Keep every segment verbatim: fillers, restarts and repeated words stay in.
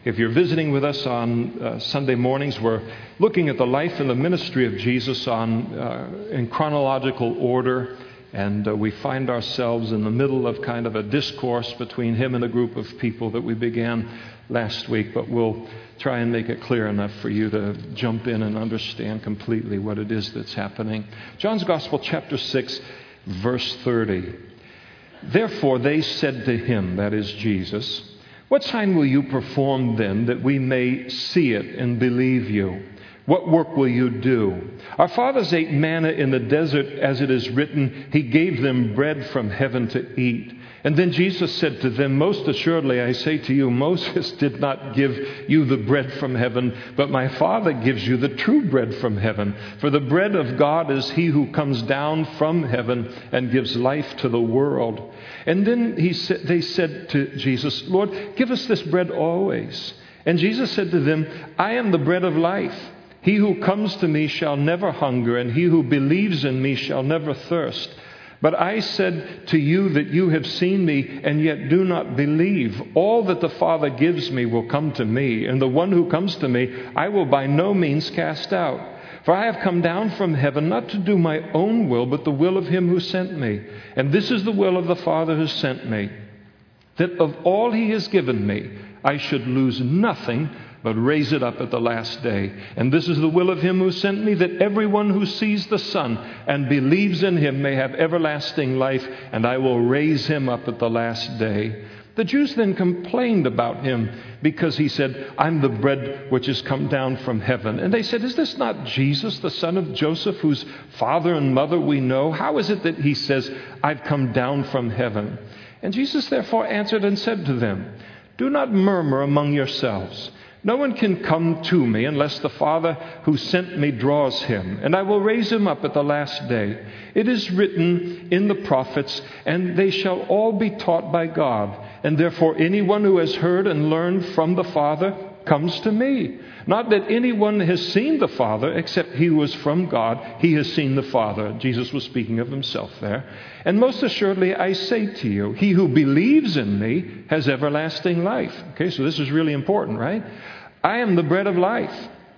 If you're visiting with us on uh, Sunday mornings, we're looking at the life and the ministry of Jesus on uh, in chronological order. And uh, we find ourselves in the middle of kind of a discourse between him and a group of people that we began last week. But we'll try and make it clear enough for you to jump in and understand completely what it is that's happening. John's Gospel, chapter six, verse thirty. Therefore they said to him, that is Jesus, what sign will you perform then that we may see it and believe you? What work will you do? Our fathers ate manna in the desert, as it is written, he gave them bread from heaven to eat. And then Jesus said to them, most assuredly I say to you, Moses did not give you the bread from heaven, but my Father gives you the true bread from heaven. For the bread of God is he who comes down from heaven and gives life to the world. And then he said, they said to Jesus, Lord, give us this bread always. And Jesus said to them, I am the bread of life. He who comes to me shall never hunger, and he who believes in me shall never thirst. But I said to you that you have seen me, and yet do not believe. All that the Father gives me will come to me, and the one who comes to me I will by no means cast out. For I have come down from heaven not to do my own will, but the will of him who sent me. And this is the will of the Father who sent me, that of all he has given me I should lose nothing, but raise it up at the last day. And this is the will of him who sent me, that everyone who sees the Son and believes in him may have everlasting life, and I will raise him up at the last day. The Jews then complained about him because he said, I'm the bread which has come down from heaven. And they said, is this not Jesus, the son of Joseph, whose father and mother we know? How is it that he says, I've come down from heaven? And Jesus therefore answered and said to them, do not murmur among yourselves. No one can come to me unless the Father who sent me draws him, and I will raise him up at the last day. It is written in the prophets, and they shall all be taught by God. And therefore anyone who has heard and learned from the Father comes to me. Not that anyone has seen the Father, except he who is from God, he has seen the Father. Jesus was speaking of himself there. And most assuredly I say to you, he who believes in me has everlasting life. Okay, so this is really important, right? I am the bread of life.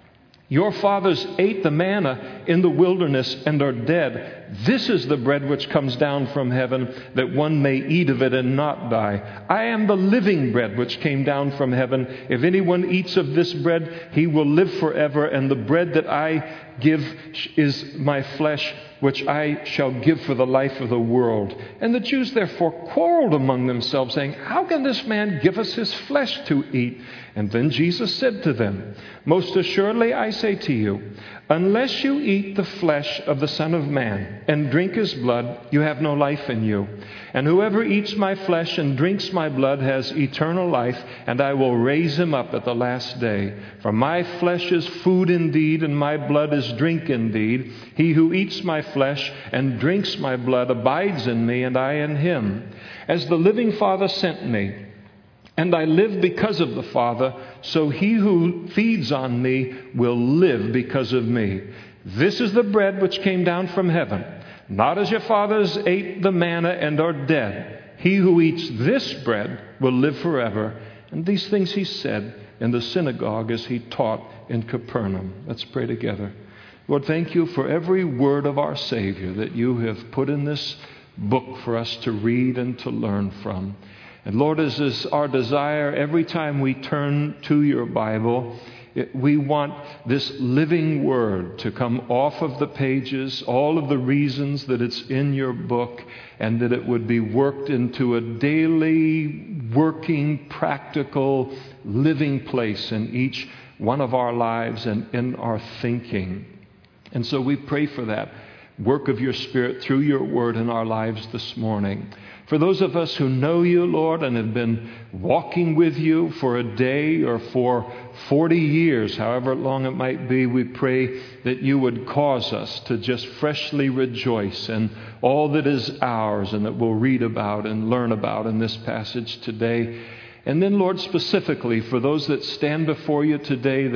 Your fathers ate the manna in the wilderness and are dead. This is the bread which comes down from heaven, that one may eat of it and not die. I am the living bread which came down from heaven. If anyone eats of this bread, he will live forever. And the bread that I give is my flesh, which I shall give for the life of the world. And the Jews therefore quarreled among themselves, saying, how can this man give us his flesh to eat? And then Jesus said to them, most assuredly I say to you, unless you eat the flesh of the Son of Man and drink his blood, you have no life in you. And whoever eats my flesh and drinks my blood has eternal life, and I will raise him up at the last day. For my flesh is food indeed, and my blood is drink indeed. He who eats my flesh and drinks my blood abides in me, and I in him. As the living Father sent me, and I live because of the Father, so he who feeds on me will live because of me. This is the bread which came down from heaven. Not as your fathers ate the manna and are dead. He who eats this bread will live forever. And these things he said in the synagogue as he taught in Capernaum. Let's pray together. Lord, thank you for every word of our Savior that you have put in this book for us to read and to learn from. And Lord, as is our desire, every time we turn to your Bible, it, we want this living word to come off of the pages, all of the reasons that it's in your book, and that it would be worked into a daily, working, practical, living place in each one of our lives and in our thinking. And so we pray for that work of your Spirit through your word in our lives this morning. For those of us who know you, Lord, and have been walking with you for a day or for forty years, however long it might be, we pray that you would cause us to just freshly rejoice in all that is ours and that we'll read about and learn about in this passage today. And then, Lord, specifically for those that stand before you today that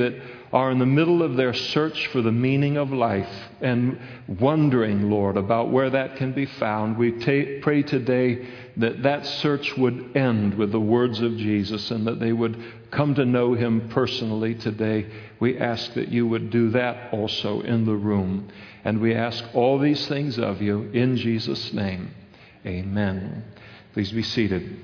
are in the middle of their search for the meaning of life and wondering, Lord, about where that can be found, we ta- pray today that that search would end with the words of Jesus and that they would come to know Him personally today. We ask that you would do that also in the room. And we ask all these things of you in Jesus' name. Amen. Please be seated.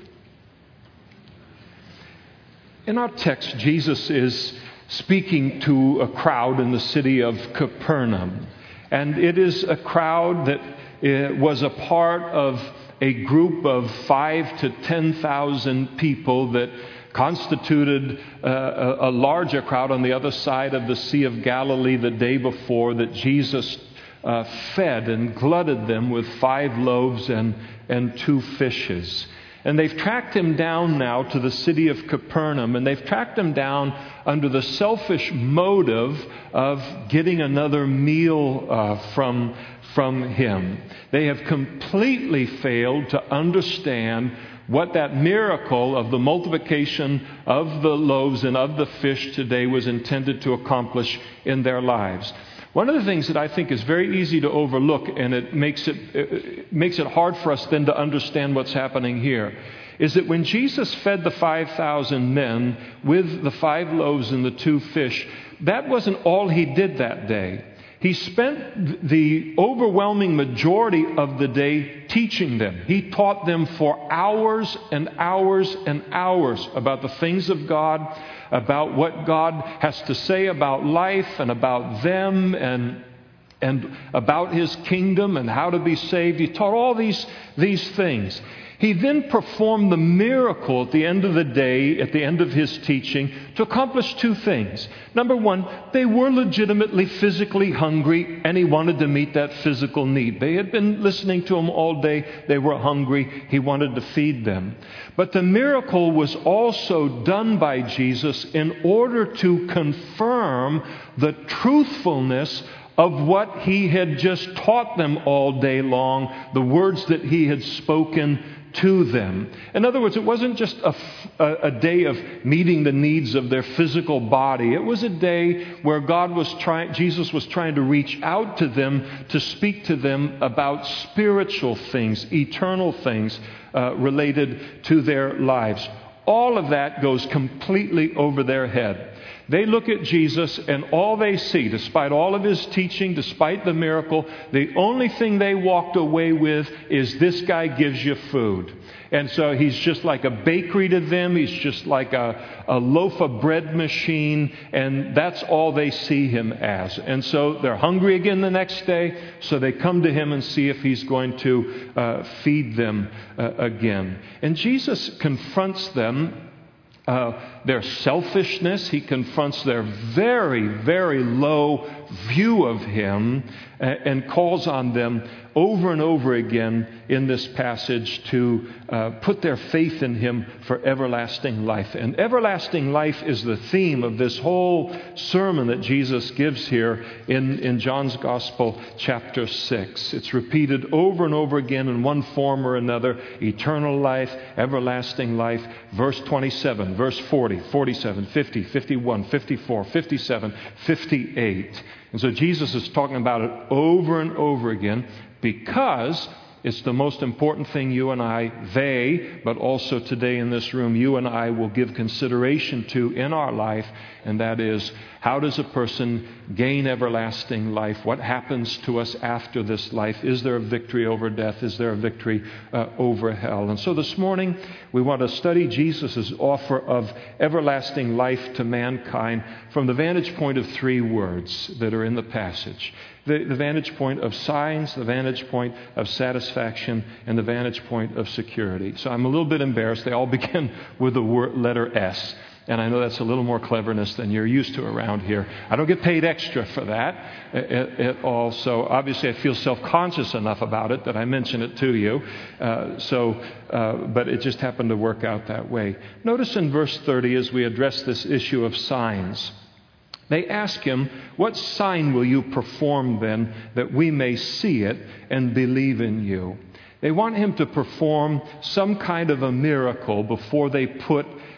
In our text, Jesus is speaking to a crowd in the city of Capernaum. And it is a crowd that uh, was a part of a group of five to ten thousand people that constituted uh, a, a larger crowd on the other side of the Sea of Galilee the day before that Jesus uh, fed and glutted them with five loaves and, and two fishes. And they've tracked him down now to the city of Capernaum, and they've tracked him down under the selfish motive of getting another meal uh, from, from him. They have completely failed to understand what that miracle of the multiplication of the loaves and of the fish today was intended to accomplish in their lives. One of the things that I think is very easy to overlook, and it makes it, it makes it hard for us then to understand what's happening here, is that when Jesus fed the five thousand men with the five loaves and the two fish, that wasn't all He did that day. He spent the overwhelming majority of the day teaching them. He taught them for hours and hours and hours about the things of God, about what God has to say about life and about them and, and about His kingdom and how to be saved. He taught all these, these things. He then performed the miracle at the end of the day, at the end of His teaching, to accomplish two things. Number one, they were legitimately physically hungry, and He wanted to meet that physical need. They had been listening to Him all day. They were hungry. He wanted to feed them. But the miracle was also done by Jesus in order to confirm the truthfulness of what He had just taught them all day long, the words that He had spoken to them. In other words, it wasn't just a, a, a day of meeting the needs of their physical body. It was a day where God was trying, Jesus was trying to reach out to them to speak to them about spiritual things, eternal things uh, related to their lives. All of that goes completely over their head. They look at Jesus and all they see, despite all of His teaching, despite the miracle, the only thing they walked away with is this guy gives you food. And so He's just like a bakery to them. He's just like a, a loaf of bread machine. And that's all they see Him as. And so they're hungry again the next day. So they come to Him and see if He's going to uh, feed them uh, again. And Jesus confronts them. Uh, their selfishness. He confronts their very, very low view of Him and, and calls on them over and over again in this passage to uh, put their faith in Him for everlasting life. And everlasting life is the theme of this whole sermon that Jesus gives here in, in John's Gospel, chapter six. It's repeated over and over again in one form or another. Eternal life, everlasting life. Verse twenty-seven, verse forty, forty-seven, fifty, fifty-one, fifty-four, fifty-seven, fifty-eight. And so Jesus is talking about it over and over again because it's the most important thing you and I, they, but also today in this room, you and I will give consideration to in our life, and that is, how does a person gain everlasting life? What happens to us after this life? Is there a victory over death? Is there a victory uh, over hell? And so this morning, we want to study Jesus' offer of everlasting life to mankind from the vantage point of three words that are in the passage. The, the vantage point of signs, the vantage point of satisfaction, and the vantage point of security. So I'm a little bit embarrassed. They all begin with the word, letter S. And I know that's a little more cleverness than you're used to around here. I don't get paid extra for that at, at all. So obviously I feel self-conscious enough about it that I mention it to you. Uh, so, uh, but it just happened to work out that way. Notice in verse thirty as we address this issue of signs. They ask Him, what sign will you perform then that we may see it and believe in you? They want Him to perform some kind of a miracle before they put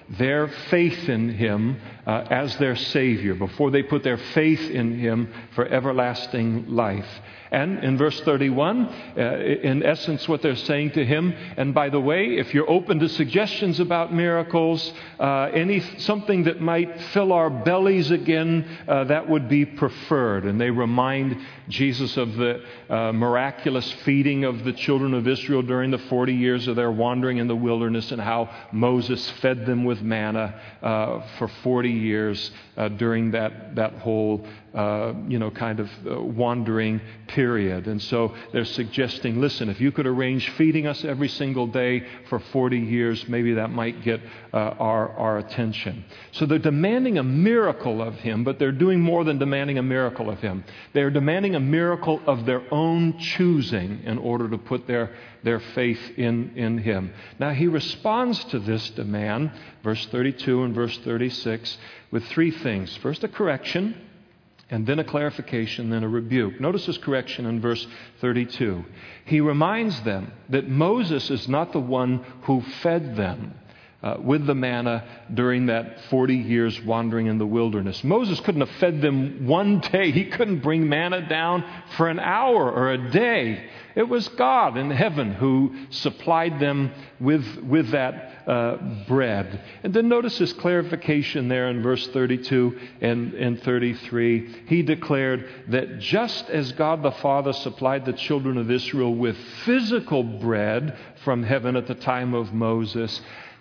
their faith in Him uh, as their Savior, before they put their faith in Him for everlasting life. And in verse thirty-one, uh, in essence, what they're saying to him, and by the way, if you're open to suggestions about miracles, uh, any something that might fill our bellies again, uh, that would be preferred. And they remind Jesus of the uh, miraculous feeding of the children of Israel during the forty years of their wandering in the wilderness, and how Moses fed them with manna uh, for forty years uh, during that, that whole Uh, you know, kind of uh, wandering period. And so they're suggesting, listen, if you could arrange feeding us every single day for forty years, maybe that might get uh, our, our attention. So they're demanding a miracle of Him, but they're doing more than demanding a miracle of Him. They're demanding a miracle of their own choosing in order to put their, their faith in, in Him. Now He responds to this demand, verse thirty-two and verse thirty-six, with three things. First, a correction, and then a clarification, then a rebuke. Notice his correction in verse thirty-two. He reminds them that Moses is not the one who fed them uh, with the manna during that forty years wandering in the wilderness. Moses couldn't have fed them one day. He couldn't bring manna down for an hour or a day. It was God in heaven who supplied them with, with that uh, bread. And then notice his clarification there in verse thirty-two and, and thirty-three. He declared that just as God the Father supplied the children of Israel with physical bread from heaven at the time of Moses,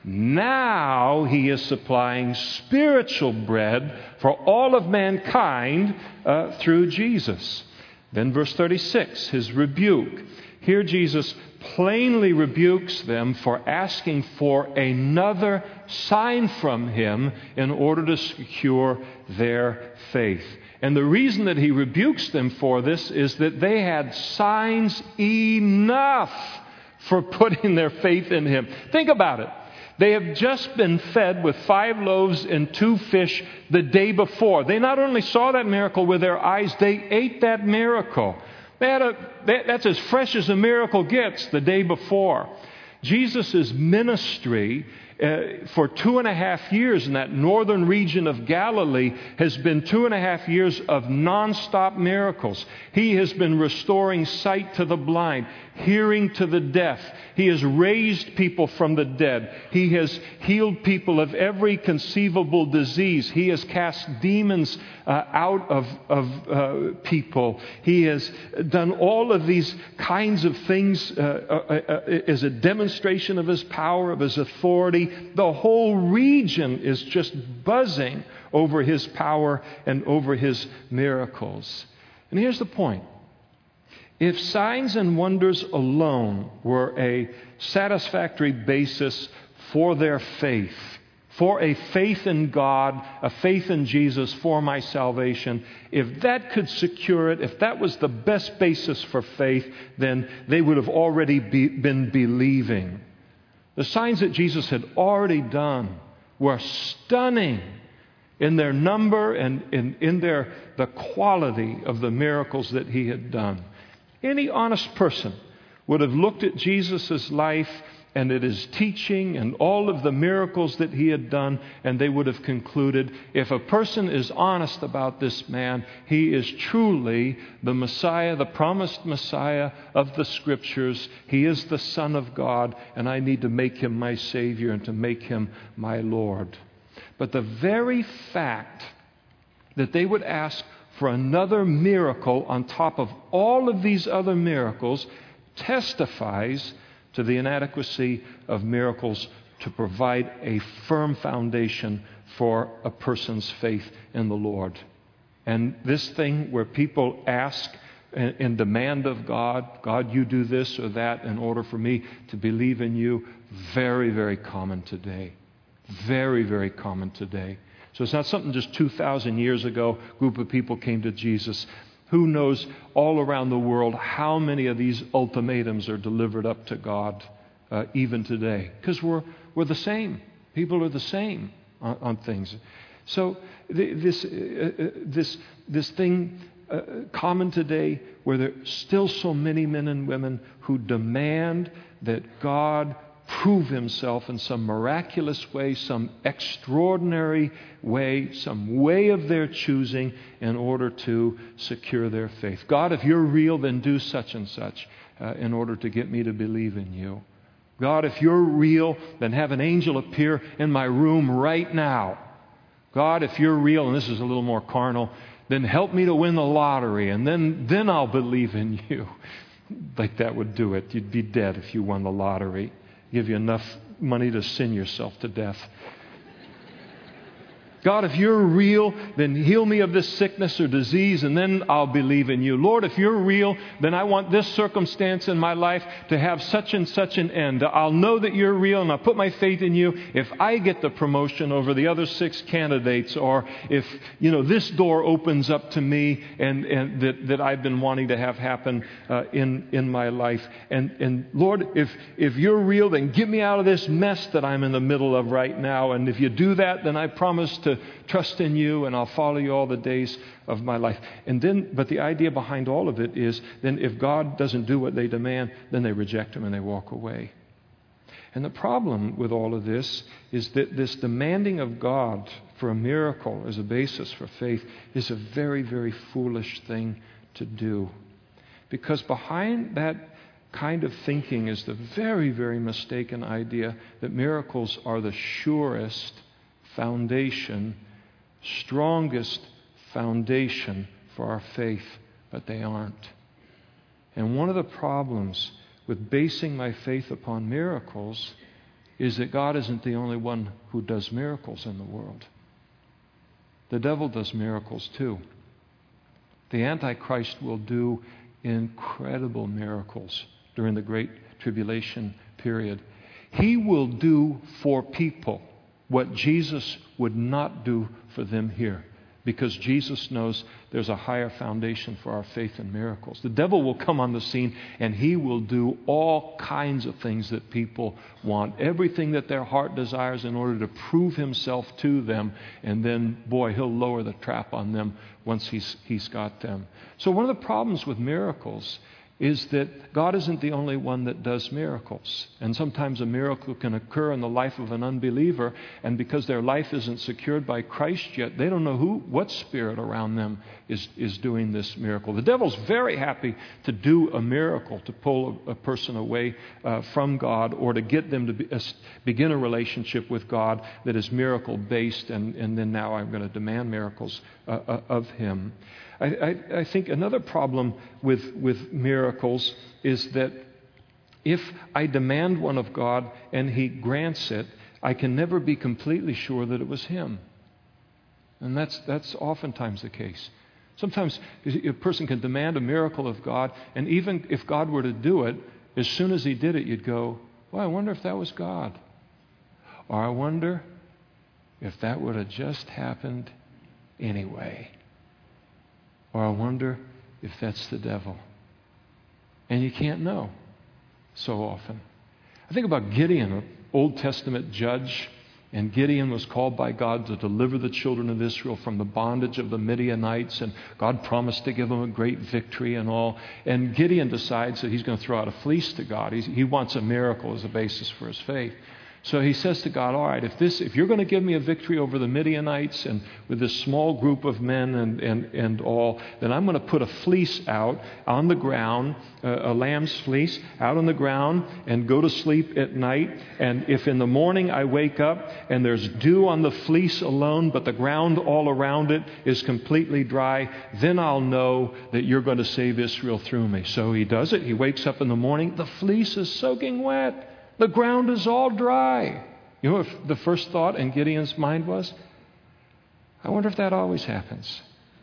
now He is supplying spiritual bread for all of mankind uh, through Jesus. Then verse thirty-six, His rebuke. Here Jesus plainly rebukes them for asking for another sign from Him in order to secure their faith. And the reason that He rebukes them for this is that they had signs enough for putting their faith in Him. Think about it. They have just been fed with five loaves and two fish the day before. They not only saw that miracle with their eyes, they ate that miracle. They had a, that's as fresh as a miracle gets the day before. Jesus' ministry uh, for two and a half years in that northern region of Galilee has been two and a half years of nonstop miracles. He has been restoring sight to the blind, hearing to the deaf. He has raised people from the dead. He has healed people of every conceivable disease. He has cast demons uh, out of, of uh, people. He has done all of these kinds of things uh, uh, uh, as a demonstration of His power, of His authority. The whole region is just buzzing over His power and over His miracles. And here's the point. If signs and wonders alone were a satisfactory basis for their faith, for a faith in God, a faith in Jesus for my salvation, if that could secure it, if that was the best basis for faith, then they would have already be, been believing. The signs that Jesus had already done were stunning in their number and in, in their the quality of the miracles that He had done. Any honest person would have looked at Jesus' life and at His teaching and all of the miracles that He had done, and they would have concluded, if a person is honest about this man, he is truly the Messiah, the promised Messiah of the Scriptures. He is the Son of God, and I need to make Him my Savior and to make Him my Lord. But the very fact that they would ask for another miracle on top of all of these other miracles testifies to the inadequacy of miracles to provide a firm foundation for a person's faith in the Lord. And this thing where people ask and demand of God, God, you do this or that in order for me to believe in you, very, very common today. Very, very common today. So it's not something just two thousand years ago, a group of people came to Jesus. Who knows all around the world how many of these ultimatums are delivered up to God uh, even today? Because we're, we're the same. People are the same on, on things. So th- this, uh, this, this thing uh, common today where there are still so many men and women who demand that God prove himself in some miraculous way, some extraordinary way, some way of their choosing in order to secure their faith. God, if you're real, then do such and such uh, in order to get me to believe in you. God, if you're real, then have an angel appear in my room right now. God, if you're real, and this is a little more carnal, then help me to win the lottery, and then, then I'll believe in you. Like that would do it. You'd be dead if you won the lottery. Give you enough money to sin yourself to death. God, if you're real, then heal me of this sickness or disease, and then I'll believe in you. Lord, if you're real, then I want this circumstance in my life to have such and such an end. I'll know that you're real, and I'll put my faith in you if I get the promotion over the other six candidates, or if, you know, this door opens up to me and, and that, that I've been wanting to have happen uh, in, in my life. And, and Lord, if, if you're real, then get me out of this mess that I'm in the middle of right now. And if you do that, then I promise to trust in you, and I'll follow you all the days of my life. And then, but the idea behind all of it is, then if God doesn't do what they demand, then they reject him and they walk away. And the problem with all of this is that this demanding of God for a miracle as a basis for faith is a very, very foolish thing to do. Because behind that kind of thinking is the very, very mistaken idea that miracles are the surest foundation, strongest foundation for our faith, but they aren't. And one of the problems with basing my faith upon miracles is that God isn't the only one who does miracles in the world. The devil does miracles too. The Antichrist will do incredible miracles during the Great Tribulation period. He will do for people what Jesus would not do for them here, because Jesus knows there's a higher foundation for our faith in miracles. The devil will come on the scene and he will do all kinds of things that people want, everything that their heart desires in order to prove himself to them, and then, boy, he'll lower the trap on them once he's, he's got them. So one of the problems with miracles is that God isn't the only one that does miracles. And sometimes a miracle can occur in the life of an unbeliever, and because their life isn't secured by Christ yet, they don't know who, what spirit around them is, is doing this miracle. The devil's very happy to do a miracle, to pull a, a person away uh, from God, or to get them to be, uh, begin a relationship with God that is miracle-based, and, and then now I'm going to demand miracles uh, uh, of him. I, I, I think another problem with, with miracles is that if I demand one of God and he grants it, I can never be completely sure that it was him. And that's, that's oftentimes the case. Sometimes a person can demand a miracle of God, and even if God were to do it, as soon as he did it, you'd go, well, I wonder if that was God. Or I wonder if that would have just happened anyway. Or I wonder if that's the devil. And you can't know so often. I think about Gideon, an Old Testament judge, and Gideon was called by God to deliver the children of Israel from the bondage of the Midianites, and God promised to give them a great victory and all. And Gideon decides that he's going to throw out a fleece to God. He's, he wants a miracle as a basis for his faith. So he says to God, all right, if this, if you're going to give me a victory over the Midianites and with this small group of men and, and, and all, then I'm going to put a fleece out on the ground, uh, a lamb's fleece out on the ground, and go to sleep at night. And if in the morning I wake up and there's dew on the fleece alone, but the ground all around it is completely dry, then I'll know that you're going to save Israel through me. So he does it. He wakes up in the morning. The fleece is soaking wet. The ground is all dry. You know what the first thought in Gideon's mind was? I wonder if that always happens.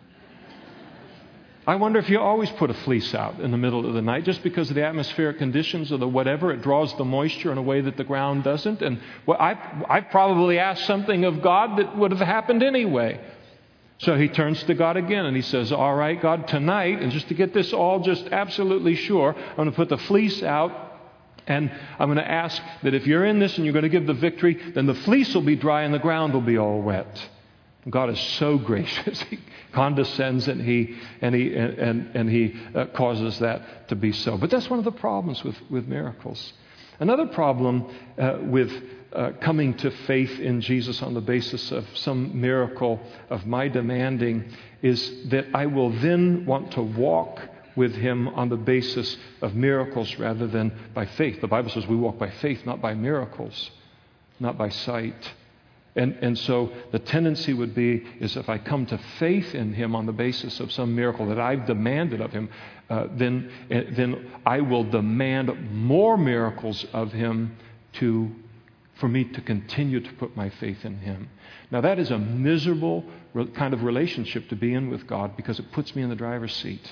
I wonder if you always put a fleece out in the middle of the night just because of the atmospheric conditions or the whatever. It draws the moisture in a way that the ground doesn't. And well, I, I probably asked something of God that would have happened anyway. So he turns to God again and he says, all right, God, tonight, and just to get this all just absolutely sure, I'm going to put the fleece out. And I'm going to ask that if you're in this and you're going to give the victory, then the fleece will be dry and the ground will be all wet. God is so gracious. He condescends and he and he and and he uh, causes that to be so. But that's one of the problems with with miracles. Another problem uh, with uh, coming to faith in Jesus on the basis of some miracle of my demanding is that I will then want to walk with him on the basis of miracles rather than by faith. The Bible says we walk by faith, not by miracles, not by sight. And and so the tendency would be is if I come to faith in him on the basis of some miracle that I've demanded of him, uh, then then I will demand more miracles of him to for me to continue to put my faith in him. Now that is a miserable kind of relationship to be in with God because it puts me in the driver's seat.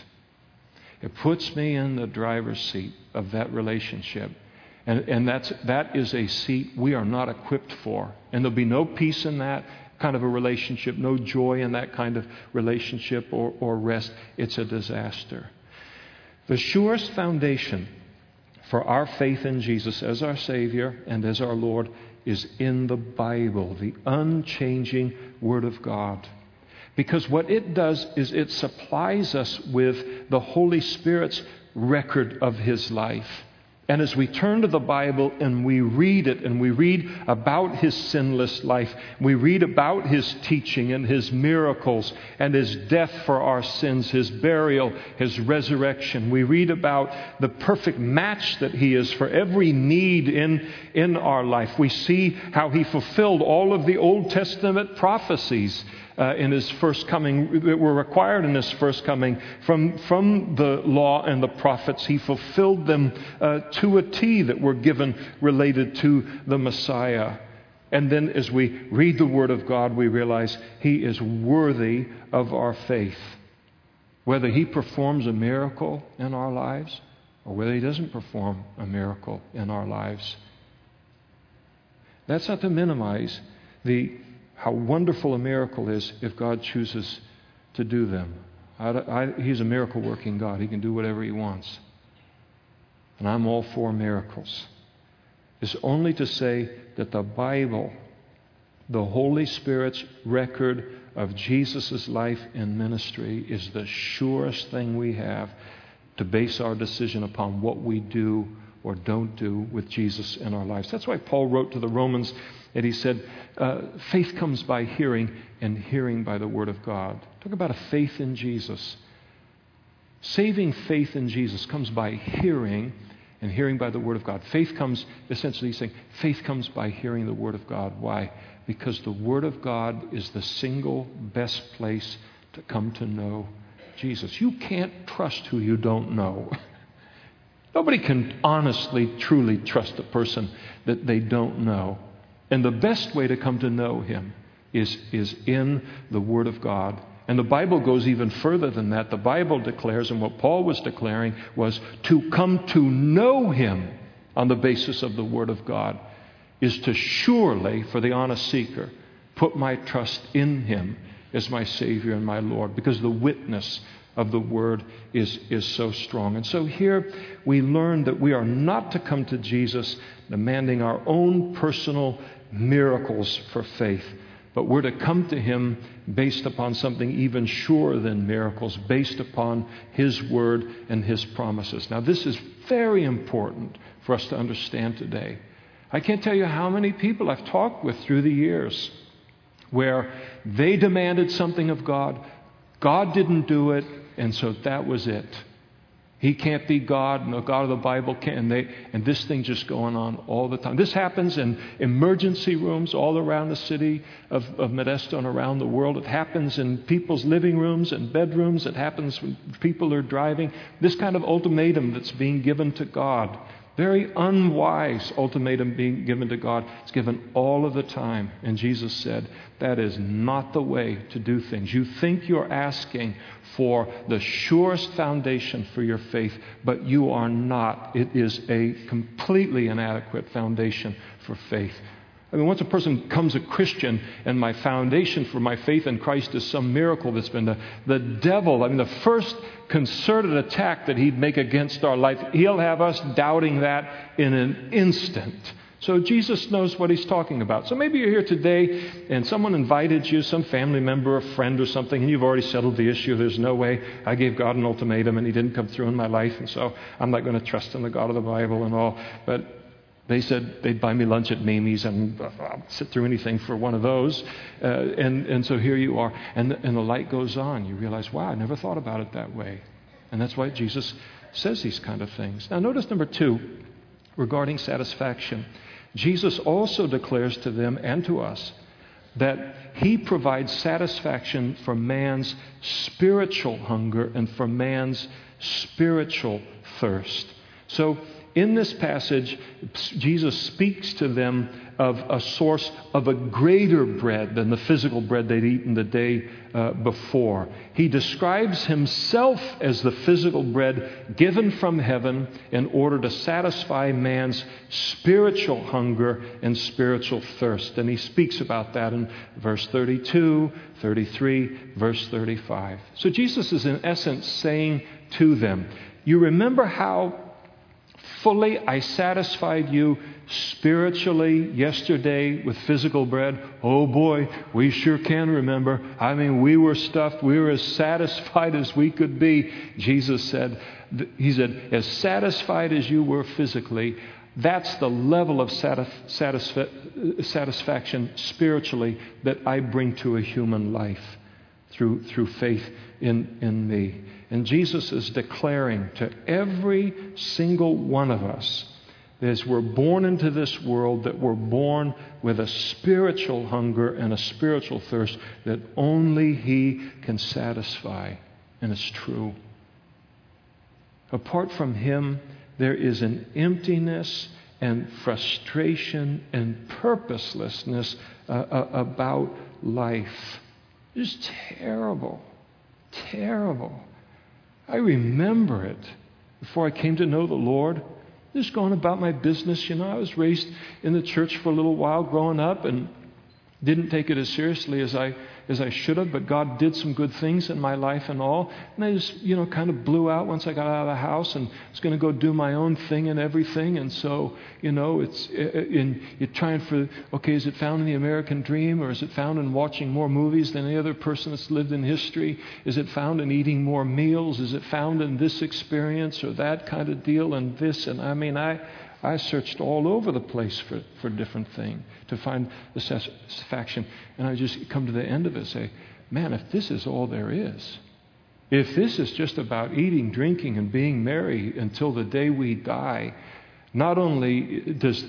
It puts me in the driver's seat of that relationship. And, and that's, that is a seat we are not equipped for. And there'll be no peace in that kind of a relationship, no joy in that kind of relationship or, or rest. It's a disaster. The surest foundation for our faith in Jesus as our Savior and as our Lord is in the Bible, the unchanging Word of God. Because what it does is it supplies us with the Holy Spirit's record of His life. And as we turn to the Bible and we read it and we read about His sinless life, we read about His teaching and His miracles and His death for our sins, His burial, His resurrection. We read about the perfect match that He is for every need in, in our life. We see how He fulfilled all of the Old Testament prophecies Uh, in His first coming, that were required in His first coming from, from the law and the prophets. He fulfilled them uh, to a T that were given related to the Messiah. And then as we read the Word of God, we realize He is worthy of our faith. Whether He performs a miracle in our lives or whether He doesn't perform a miracle in our lives. That's not to minimize the how wonderful a miracle is if God chooses to do them. I, I, he's a miracle-working God. He can do whatever He wants. And I'm all for miracles. It's only to say that the Bible, the Holy Spirit's record of Jesus' life and ministry, is the surest thing we have to base our decision upon what we do or don't do with Jesus in our lives. That's why Paul wrote to the Romans and he said, uh, faith comes by hearing, and hearing by the Word of God. Talk about a faith in Jesus. Saving faith in Jesus comes by hearing, and hearing by the Word of God. Faith comes, essentially he's saying, faith comes by hearing the Word of God. Why? Because the Word of God is the single best place to come to know Jesus. You can't trust who you don't know. Nobody can honestly, truly trust a person that they don't know. And the best way to come to know Him is, is in the Word of God. And the Bible goes even further than that. The Bible declares, and what Paul was declaring was to come to know Him on the basis of the Word of God is to surely, for the honest seeker, put my trust in Him as my Savior and my Lord, because the witness of the Word is, is so strong. And so here we learn that we are not to come to Jesus demanding our own personal miracles for faith, but we're to come to Him based upon something even surer than miracles, based upon His Word and His promises. Now, this is very important for us to understand today. I can't tell you how many people I've talked with through the years where they demanded something of God, God didn't do it, and so that was it. He can't be God, and the God of the Bible can't. And, they, and this thing just going on all the time. This happens in emergency rooms all around the city of, of Modesto and around the world. It happens in people's living rooms and bedrooms. It happens when people are driving. This kind of ultimatum that's being given to God, very unwise ultimatum being given to God, it's given all of the time. And Jesus said, that is not the way to do things. You think you're asking for the surest foundation for your faith, but you are not. It is a completely inadequate foundation for faith. I mean, once a person becomes a Christian and my foundation for my faith in Christ is some miracle that's been done, the devil, I mean, the first concerted attack that he'd make against our life, he'll have us doubting that in an instant. So Jesus knows what He's talking about. So maybe you're here today and someone invited you, some family member, a friend or something, and you've already settled the issue. There's no way. I gave God an ultimatum and He didn't come through in my life, and so I'm not going to trust in the God of the Bible and all. But They said they'd buy me lunch at Mamie's, and I'll sit through anything for one of those. Uh, and, and so here you are. And the, and the light goes on. You realize, wow, I never thought about it that way. And that's why Jesus says these kind of things. Now notice number two, regarding satisfaction. Jesus also declares to them and to us that He provides satisfaction for man's spiritual hunger and for man's spiritual thirst. So in this passage, Jesus speaks to them of a source of a greater bread than the physical bread they'd eaten the day uh, before. He describes Himself as the physical bread given from heaven in order to satisfy man's spiritual hunger and spiritual thirst. And He speaks about that in verse thirty-two, thirty-three, verse thirty-five. So Jesus is in essence saying to them, you remember how fully I satisfied you spiritually yesterday with physical bread? Oh boy, we sure can remember. I mean, we were stuffed. We were as satisfied as we could be. Jesus said, He said, as satisfied as you were physically, that's the level of satisf- satisf- satisfaction spiritually that I bring to a human life through, through faith in, in me. And Jesus is declaring to every single one of us, as we're born into this world, that we're born with a spiritual hunger and a spiritual thirst that only He can satisfy. And it's true. Apart from Him, there is an emptiness and frustration and purposelessness uh, uh, about life. It's terrible. Terrible. I remember it before I came to know the Lord. Just going about my business. You know, I was raised in the church for a little while growing up and didn't take it as seriously as I as I should have, but God did some good things in my life and all. And I just, you know, kind of blew out once I got out of the house and was going to go do my own thing and everything. And so, you know, it's in you're trying for, okay, is it found in the American dream, or is it found in watching more movies than any other person that's lived in history? Is it found in eating more meals? Is it found in this experience or that kind of deal and this? And I mean, I... I searched all over the place for, for different things to find the satisfaction. And I just come to the end of it and say, man, if this is all there is, if this is just about eating, drinking, and being merry until the day we die, not only does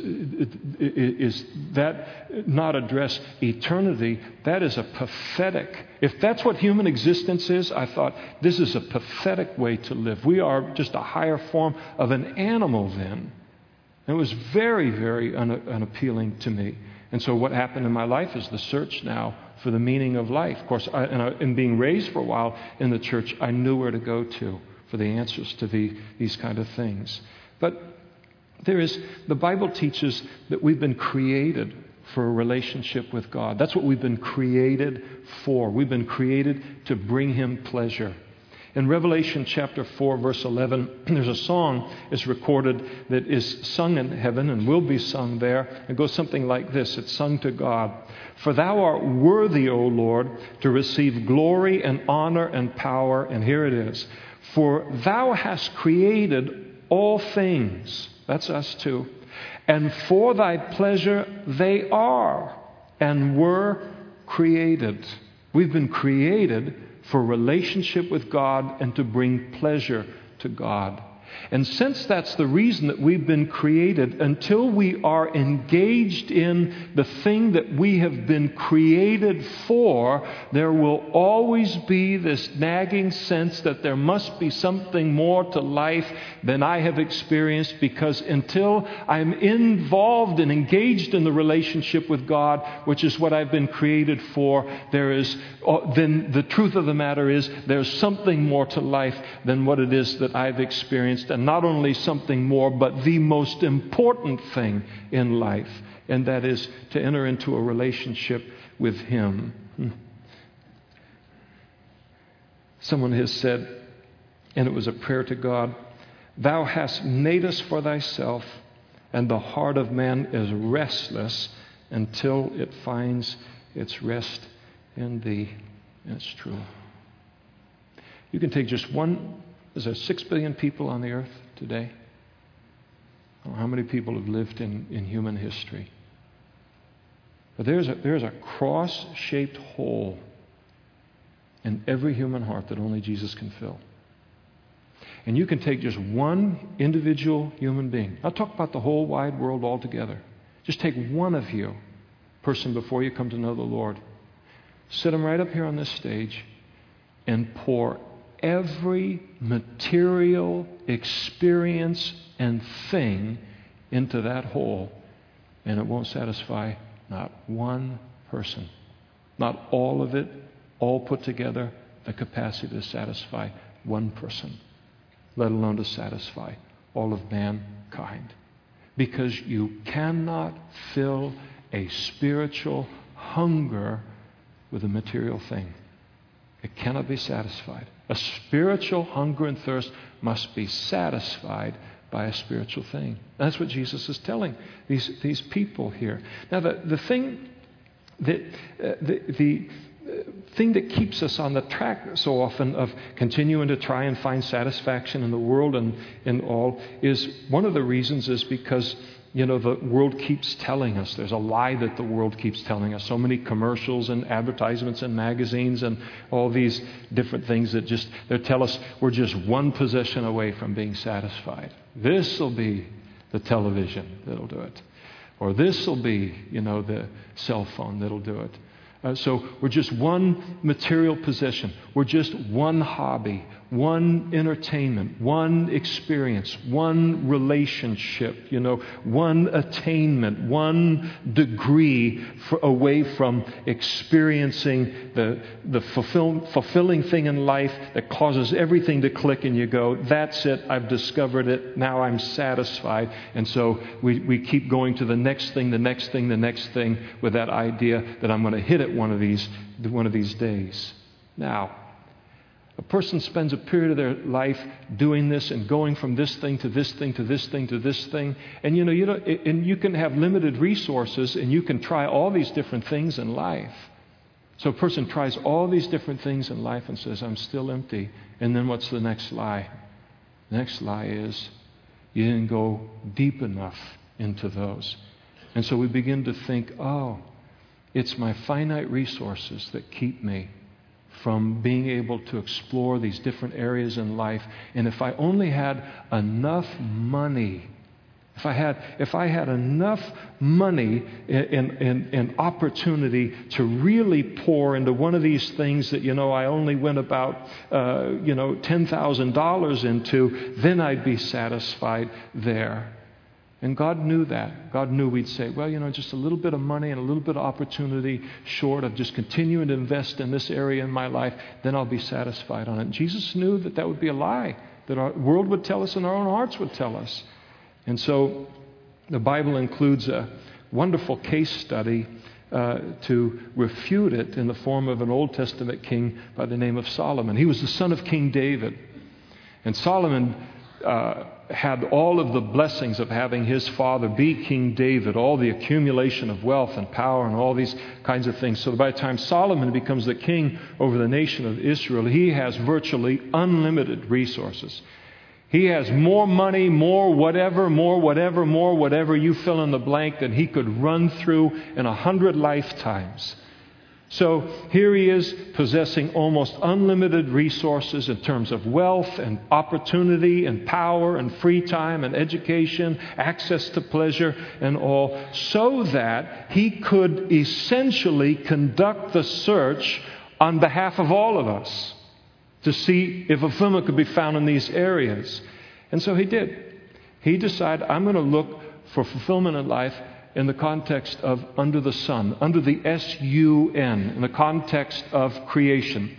is that not address eternity, that is a pathetic. If that's what human existence is, I thought, this is a pathetic way to live. We are just a higher form of an animal then. It was very, very un- unappealing to me. And so what happened in my life is the search now for the meaning of life. Of course, I, and, I, and being raised for a while in the church, I knew where to go to for the answers to the, these kind of things. But there is, the Bible teaches that we've been created for a relationship with God. That's what we've been created for. We've been created to bring Him pleasure. In Revelation chapter four, verse eleven, there's a song that's recorded that is sung in heaven and will be sung there. It goes something like this. It's sung to God. For Thou art worthy, O Lord, to receive glory and honor and power. And here it is. For Thou hast created all things. That's us too. And for Thy pleasure they are and were created. We've been created for relationship with God and to bring pleasure to God. And since that's the reason that we've been created, until we are engaged in the thing that we have been created for, there will always be this nagging sense that there must be something more to life than I have experienced, because until I'm involved and engaged in the relationship with God, which is what I've been created for, there is, then the truth of the matter is there's something more to life than what it is that I've experienced. And not only something more, but the most important thing in life, and that is to enter into a relationship with Him. Someone has said, and it was a prayer to God, Thou hast made us for Thyself, and the heart of man is restless until it finds its rest in Thee. And it's true. You can take just one. Is there six billion people on the earth today? How many people have lived in, in human history? But there's a, there's a cross-shaped hole in every human heart that only Jesus can fill. And you can take just one individual human being. I'll talk about the whole wide world altogether. Just take one of you, person, before you come to know the Lord. Sit them right up here on this stage and pour every material experience and thing into that hole, and it won't satisfy not one person. Not all of it, all put together, the capacity to satisfy one person, let alone to satisfy all of mankind. Because you cannot fill a spiritual hunger with a material thing. It cannot be satisfied. A spiritual hunger and thirst must be satisfied by a spiritual thing. That's what Jesus is telling these, these people here. Now, the, the thing that uh, the, the thing that keeps us on the track so often of continuing to try and find satisfaction in the world and in all is one of the reasons is because, you know, the world keeps telling us. There's a lie that the world keeps telling us. So many commercials and advertisements and magazines and all these different things that just, they tell us we're just one possession away from being satisfied. This will be the television that'll do it. Or this will be, you know, the cell phone that'll do it. Uh, so we're just one material possession. We're just one hobby, one entertainment, one experience, one relationship, you know, one attainment, one degree for, away from experiencing the, the fulfill, fulfilling thing in life that causes everything to click and you go, that's it, I've discovered it, now I'm satisfied. And so we, we keep going to the next thing, the next thing, the next thing with that idea that I'm going to hit it one of these, one of these days. Now, a person spends a period of their life doing this and going from this thing to this thing to this thing to this thing. And you know, you know, and you can have limited resources and you can try all these different things in life. So a person tries all these different things in life and says, I'm still empty. And then what's the next lie? The next lie is you didn't go deep enough into those. And so we begin to think, oh, it's my finite resources that keep me from being able to explore these different areas in life. And if I only had enough money, if I had if I had enough money and, and, and opportunity to really pour into one of these things that, you know, I only went about, uh, you know, ten thousand dollars into, then I'd be satisfied there. And God knew that. God knew we'd say, well, you know, just a little bit of money and a little bit of opportunity short of just continuing to invest in this area in my life, then I'll be satisfied on it. And Jesus knew that that would be a lie, that our world would tell us and our own hearts would tell us. And so the Bible includes a wonderful case study uh, to refute it in the form of an Old Testament king by the name of Solomon. He was the son of King David. And Solomon uh, had all of the blessings of having his father be King David, all the accumulation of wealth and power and all these kinds of things. So by the time Solomon becomes the king over the nation of Israel, he has virtually unlimited resources. He has more money, more whatever, more whatever, more whatever, you fill in the blank, than he could run through in a hundred lifetimes. So here he is possessing almost unlimited resources in terms of wealth and opportunity and power and free time and education, access to pleasure and all, so that he could essentially conduct the search on behalf of all of us to see if fulfillment could be found in these areas. And so he did. He decided, I'm going to look for fulfillment in life in the context of under the sun, under the S U N, in the context of creation.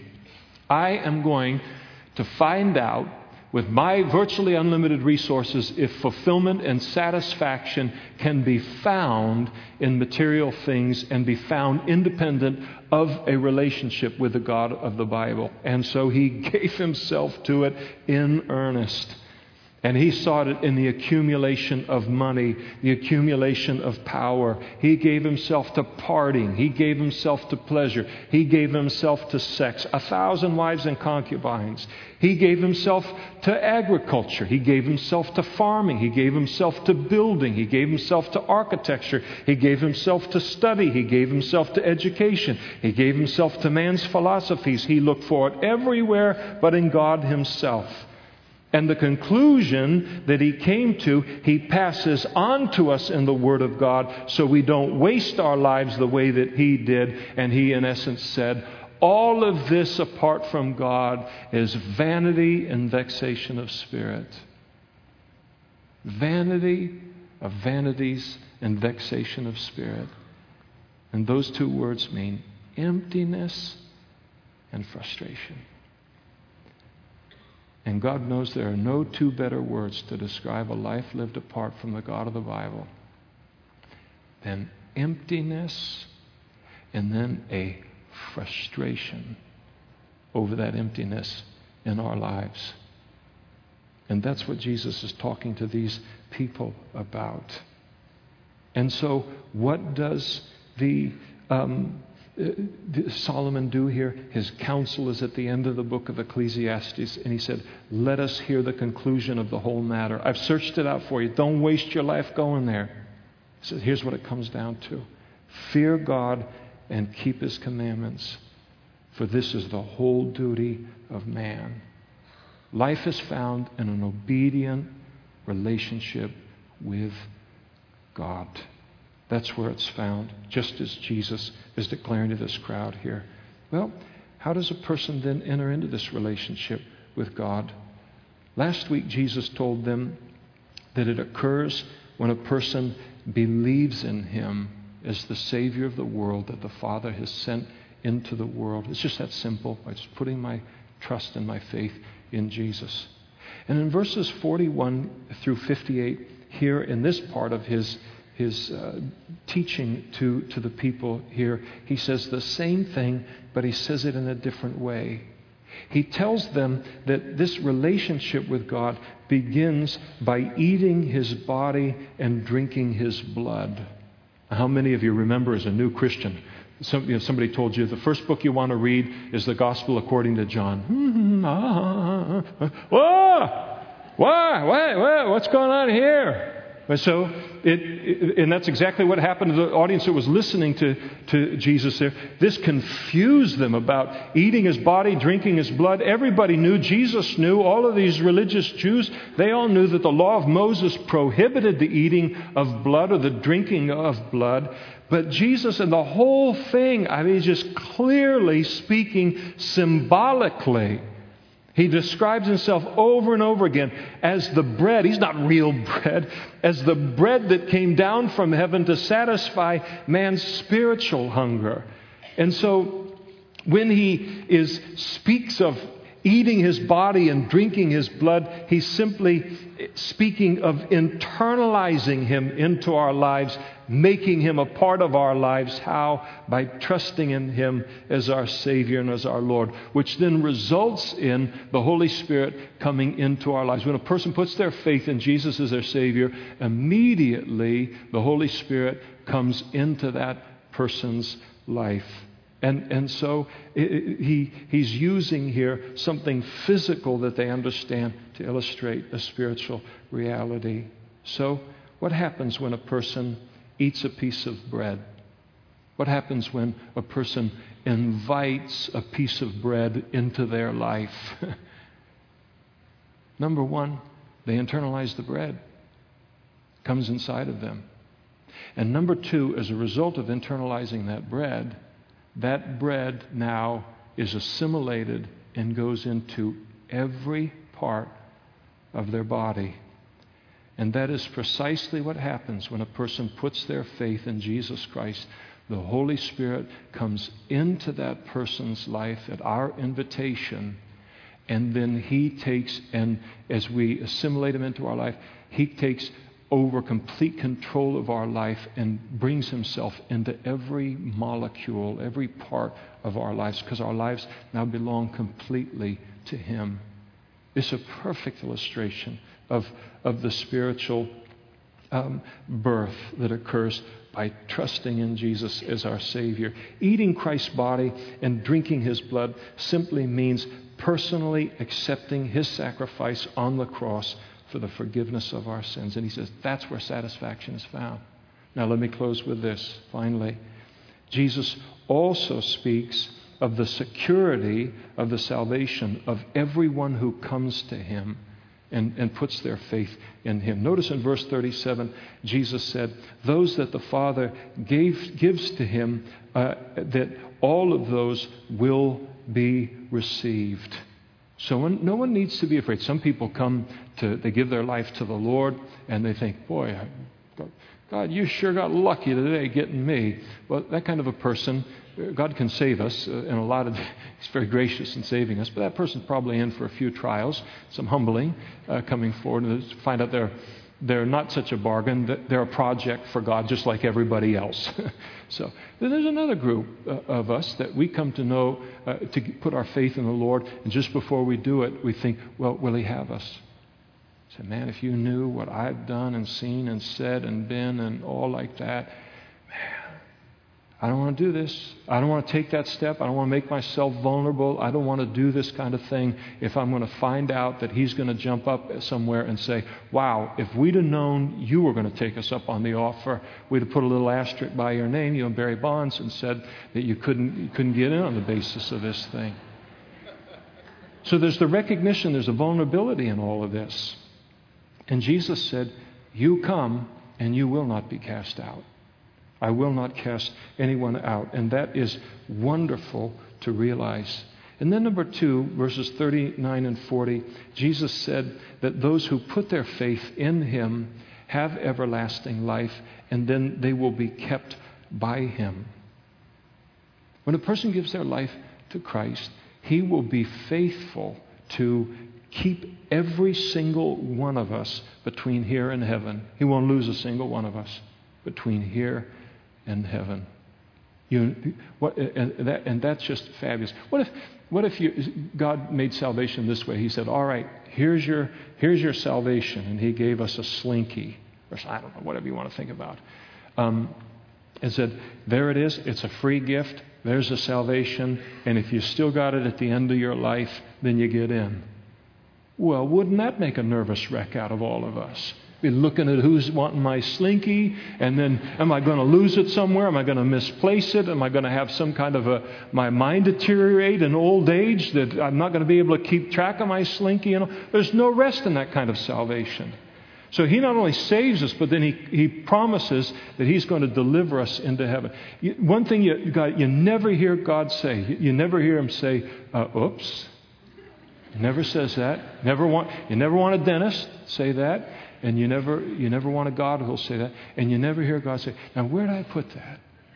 I am going to find out with my virtually unlimited resources if fulfillment and satisfaction can be found in material things and be found independent of a relationship with the God of the Bible. And so he gave himself to it in earnest. And he sought it in the accumulation of money, the accumulation of power. He gave himself to partying. He gave himself to pleasure. He gave himself to sex. A thousand wives and concubines. He gave himself to agriculture. He gave himself to farming. He gave himself to building. He gave himself to architecture. He gave himself to study. He gave himself to education. He gave himself to man's philosophies. He looked for it everywhere but in God himself. And the conclusion that he came to, he passes on to us in the Word of God so we don't waste our lives the way that he did. And he, in essence, said, all of this apart from God is vanity and vexation of spirit. Vanity of vanities and vexation of spirit. And those two words mean emptiness and frustration. And God knows there are no two better words to describe a life lived apart from the God of the Bible than emptiness and then a frustration over that emptiness in our lives. And that's what Jesus is talking to these people about. And so what does the um, Solomon do here? His counsel is at the end of the book of Ecclesiastes, and he said, let us hear the conclusion of the whole matter. I've searched it out for you. Don't waste your life going there. He said, here's what it comes down to. Fear God and keep his commandments, for this is the whole duty of man. Life is found in an obedient relationship with God. That's where it's found, just as Jesus is declaring to this crowd here. Well, how does a person then enter into this relationship with God? Last week, Jesus told them that it occurs when a person believes in him as the Savior of the world that the Father has sent into the world. It's just that simple, by just putting my trust and my faith in Jesus. And in verses forty-one through fifty-eight, here in this part of his his uh, teaching to, to the people here, he says the same thing, but he says it in a different way. He tells them that this relationship with God begins by eating his body and drinking his blood. How many of you remember as a new Christian, some, you know, somebody told you the first book you want to read is the Gospel according to John? Whoa! Why? Why? Why? What's going on here? And so, it, it, and that's exactly what happened to the audience that was listening to, to Jesus there. This confused them about eating his body, drinking his blood. Everybody knew, Jesus knew, all of these religious Jews, they all knew that the law of Moses prohibited the eating of blood or the drinking of blood. But Jesus and the whole thing, I mean, just clearly speaking symbolically, he describes himself over and over again as the bread. He's not real bread. As the bread that came down from heaven to satisfy man's spiritual hunger. And so when he is speaks of eating his body and drinking his blood, he's simply speaking of internalizing him into our lives, making him a part of our lives. How? By trusting in him as our Savior and as our Lord, which then results in the Holy Spirit coming into our lives. When a person puts their faith in Jesus as their Savior, immediately the Holy Spirit comes into that person's life. And and so it, he he's using here something physical that they understand to illustrate a spiritual reality. So what happens when a person eats a piece of bread? What happens when a person invites a piece of bread into their life? Number one, they internalize the bread. It comes inside of them. And number two, as a result of internalizing that bread, that bread now is assimilated and goes into every part of their body. And that is precisely what happens when a person puts their faith in Jesus Christ. The Holy Spirit comes into that person's life at our invitation, and then he takes, and as we assimilate him into our life, he takes over complete control of our life and brings himself into every molecule, every part of our lives, because our lives now belong completely to him. It's a perfect illustration of, of the spiritual um, birth that occurs by trusting in Jesus as our Savior. Eating Christ's body and drinking His blood simply means personally accepting His sacrifice on the cross for the forgiveness of our sins. And He says that's where satisfaction is found. Now let me close with this, finally. Jesus also speaks of the security of the salvation of everyone who comes to Him and, and puts their faith in Him. Notice in verse thirty-seven, Jesus said, those that the Father gave, gives to Him, uh, that all of those will be received. So when, no one needs to be afraid. Some people come to, they give their life to the Lord, and they think, boy, I, God, you sure got lucky today getting me. Well, that kind of a person, God can save us, uh, and a lot of, He's very gracious in saving us, but that person's probably in for a few trials, some humbling, uh, coming forward, and find out they're, they're not such a bargain, that they're a project for God, just like everybody else. So then there's another group uh, of us that we come to know, uh, to put our faith in the Lord, and just before we do it, we think, well, will He have us? Say, man, if you knew what I've done and seen and said and been and all like that, man, I don't want to do this. I don't want to take that step. I don't want to make myself vulnerable. I don't want to do this kind of thing if I'm going to find out that He's going to jump up somewhere and say, wow, if we'd have known you were going to take us up on the offer, we'd have put a little asterisk by your name, you and Barry Bonds, and said that you couldn't, you couldn't get in on the basis of this thing. So there's the recognition, there's a vulnerability in all of this. And Jesus said, you come and you will not be cast out. I will not cast anyone out. And that is wonderful to realize. And then number two, verses thirty-nine and forty, Jesus said that those who put their faith in Him have everlasting life, and then they will be kept by Him. When a person gives their life to Christ, He will be faithful to keep every single one of us between here and heaven. He won't lose a single one of us between here and heaven. You, what, and, that, and that's just fabulous. What if, what if you, God made salvation this way? He said, all right, here's your, here's your salvation. And He gave us a slinky, or I don't know, whatever you want to think about. Um, and said, there it is. It's a free gift. There's a salvation. And if you still got it at the end of your life, then you get in. Well, wouldn't that make a nervous wreck out of all of us? Be looking at who's wanting my slinky, and then am I going to lose it somewhere? Am I going to misplace it? Am I going to have some kind of a, my mind deteriorate in old age that I'm not going to be able to keep track of my slinky? You know, there's no rest in that kind of salvation. So He not only saves us, but then He, he promises that He's going to deliver us into heaven. You, one thing you, God, you never hear God say, you, you never hear Him say, uh, oops. He never says that. Never want, you never want a dentist say that. And you never you never want a God who'll say that. And you never hear God say, now where did I put that?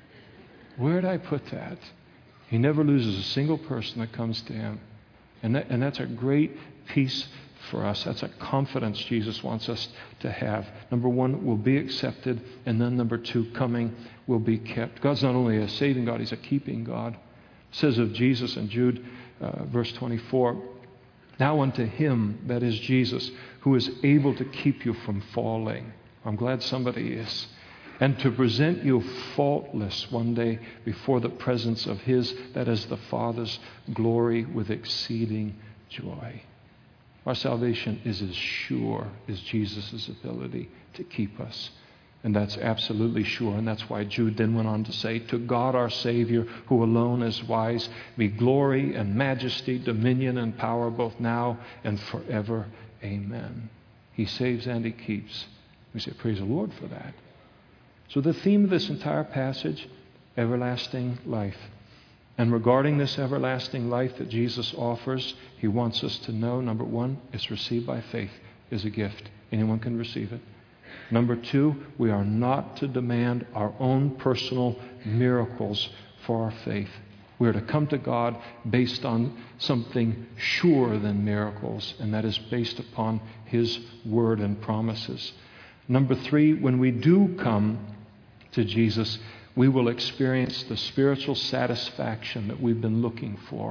Where did I put that? He never loses a single person that comes to Him. And that, and that's a great peace for us. That's a confidence Jesus wants us to have. Number one, we'll be accepted. And then number two, coming will be kept. God's not only a saving God, He's a keeping God. It says of Jesus in Jude, uh, verse twenty-four, now unto Him, that is Jesus, who is able to keep you from falling. I'm glad somebody is. And to present you faultless one day before the presence of His, that is the Father's glory, with exceeding joy. Our salvation is as sure as Jesus' ability to keep us. And that's absolutely sure. And that's why Jude then went on to say, to God our Savior, who alone is wise, be glory and majesty, dominion and power, both now and forever. Amen. He saves and He keeps. We say, praise the Lord for that. So the theme of this entire passage, everlasting life. And regarding this everlasting life that Jesus offers, He wants us to know, number one, it's received by faith, is a gift. Anyone can receive it. Number two, we are not to demand our own personal miracles for our faith. We are to come to God based on something surer than miracles, and that is based upon His word and promises. Number three, when we do come to Jesus, we will experience the spiritual satisfaction that we've been looking for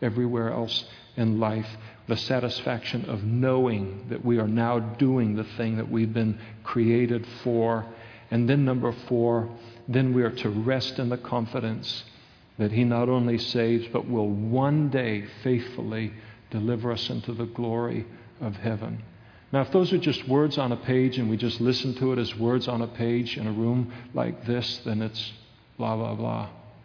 everywhere else in life. The satisfaction of knowing that we are now doing the thing that we've been created for. And then number four, then we are to rest in the confidence that He not only saves, but will one day faithfully deliver us into the glory of heaven. Now, if those are just words on a page and we just listen to it as words on a page in a room like this, then it's blah, blah, blah.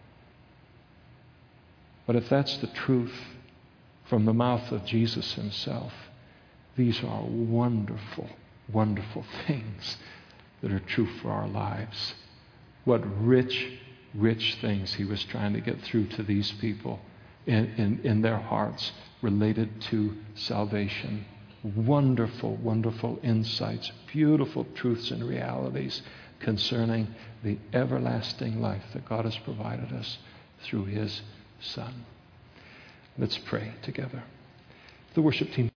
But if that's the truth from the mouth of Jesus Himself, these are wonderful, wonderful things that are true for our lives. What rich, rich things He was trying to get through to these people in, in, in their hearts related to salvation. Wonderful, wonderful insights, beautiful truths and realities concerning the everlasting life that God has provided us through His Son. Let's pray together. The worship team.